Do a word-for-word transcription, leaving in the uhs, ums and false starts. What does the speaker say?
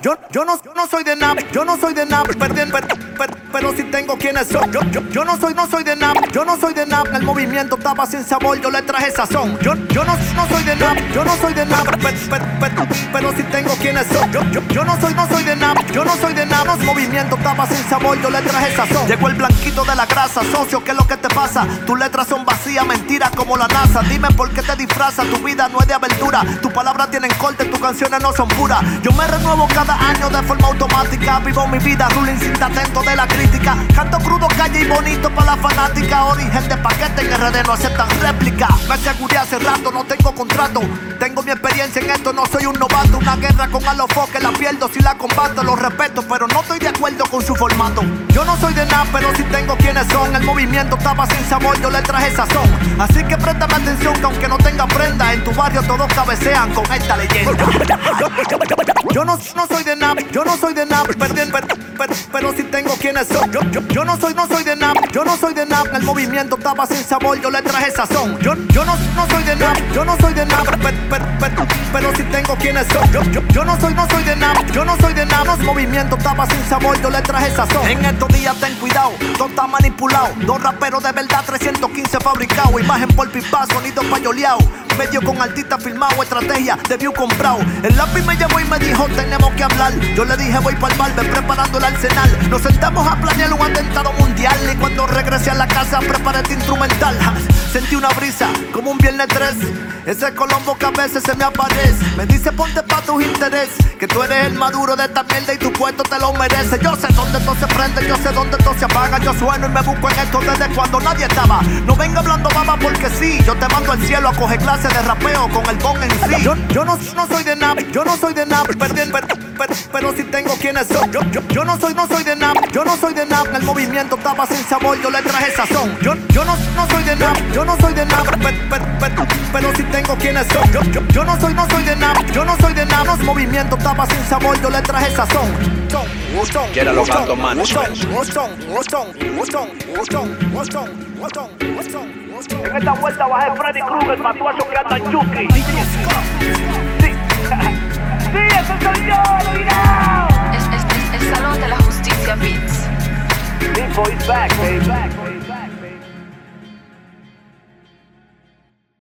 yo, yo no, yo no soy de nada, yo no soy de nada, perdien, per, per, pero si tengo quienes soy. Yo, yo, yo no soy, no soy de nada, yo no soy de nada. El movimiento estaba sin sabor, yo le traje sazón. Yo, yo no, no soy de nada, yo no soy de nada, per, per, per, pero si tengo quienes soy. Yo, yo, yo no soy, no soy de nada, yo no soy de nada. El movimiento estaba sin sabor, yo le traje sazón. Llegó el blanquito de la grasa, socio, ¿qué es lo que te pasa? Tus letras son vacías, mentiras como la NASA. Dime por qué te disfrazas, tu vida no es de aventura. Tus palabras tienen corte, tus canciones no son puras. Yo me renuevo cada año de forma automática. Vivo mi vida, ruling sin atento de la crítica. Canto crudo, calle y bonito para la fanática. Origen de paquete en R D no aceptan réplica. Me aseguré hace rato, no tengo contrato. Tengo mi experiencia en esto, no soy un novato. Una guerra con alofoque, la pierdo si la combato. Lo respeto, pero no estoy de acuerdo con su formato. Yo no soy de nada, pero sí tengo quienes son. El movimiento estaba sin sabor, yo le traje sazón. Así que préstame atención que aunque no tenga prenda, en tu barrio todos cabecean con esta leyenda. Yo no, no soy de nada, yo no soy de nada, perdien, per, per, pero si tengo quienes soy. Yo, yo, yo no soy, no soy de nada, yo no soy de nada. El movimiento estaba sin sabor, yo le traje sazón. Yo, yo no, no soy de nada, yo no soy de nada, per, per, per, pero si tengo quienes soy. Yo, yo, yo no soy, no soy de nada, yo no soy de nada. El movimiento estaba sin sabor, yo le traje sazón. En estos días ten cuidado, todo está manipulado. Dos raperos de verdad, trescientos quince fabricados. Imagen por pipa, sonido payoleado. Medio con artista filmado, estrategia de view comprado. El lápiz me llamó y me dijo tenemos que hablar. Yo le dije voy para el barbe preparando el arsenal. Nos sentamos a planear un atentado mundial. Y cuando regresé a la casa preparé este instrumental. Sentí una brisa como un viernes tres. Ese Colombo que a veces se me aparece. Me dice ponte pa' tus intereses, que tú eres el maduro de esta mierda y tu puesto te lo merece. Yo sé dónde esto se prende, yo sé dónde esto se apaga. Yo sueno y me busco en esto desde cuando nadie estaba. No venga hablando baba porque sí. Yo te mando al cielo a coger clases de rapeo con el bon en sí. Yo, yo no, no soy de nada, yo no soy de nada, perdien, per, per, pero si tengo quienes soy. Yo, yo, yo no soy, no soy de nada, yo no soy de nada. El movimiento estaba sin sabor, yo le traje sazón. Yo, yo no, no soy de nada, yo no soy de nada, per, per, per, pero si tengo quienes soy. Yo, yo, yo no soy, no soy de nada, yo no soy de nada. El movimiento estaba sin sabor, yo le traje sazón. Quiero los gatos management. En esta vuelta bajé Freddy Krueger, mató a esos que andan yuki. Sí, sí, ese soy yo, lo dirá. Es, es, es el Salón de la Justicia Beats. Big Boy back, baby.